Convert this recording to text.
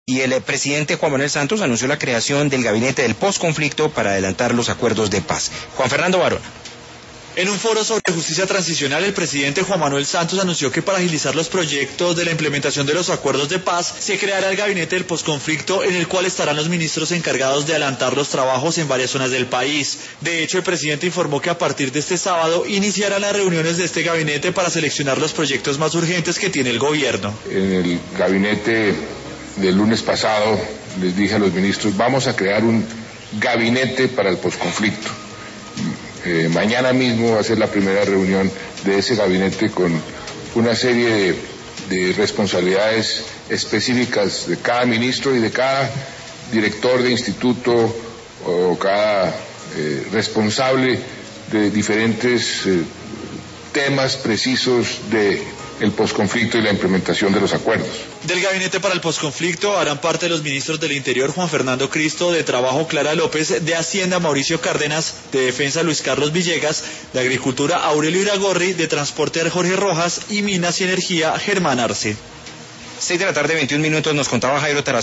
Y el presidente Juan Manuel Santos anunció la creación del gabinete del posconflicto para adelantar los acuerdos de paz. Juan Fernando Barona. En un foro sobre justicia transicional, el presidente Juan Manuel Santos anunció que para agilizar los proyectos de la implementación de los acuerdos de paz, se creará el gabinete del posconflicto, en el cual estarán los ministros encargados de adelantar los trabajos en varias zonas del país. De hecho, el presidente informó que a partir de este sábado iniciarán las reuniones de este gabinete para seleccionar los proyectos más urgentes que tiene el gobierno. En el gabinete del lunes pasado les dije a los ministros, vamos a crear un gabinete para el posconflicto. Mañana mismo va a ser la primera reunión de ese gabinete con una serie de responsabilidades específicas de cada ministro y de cada director de instituto o cada responsable de diferentes temas precisos del posconflicto y la implementación de los acuerdos. Del gabinete para el posconflicto harán parte los ministros del Interior Juan Fernando Cristo, de Trabajo Clara López, de Hacienda Mauricio Cárdenas, de Defensa Luis Carlos Villegas, de Agricultura Aurelio Iragorri, de Transporte Jorge Rojas y Minas y Energía Germán Arce. 6 de la tarde, 21 minutos, nos contaba Jairo Tarazona.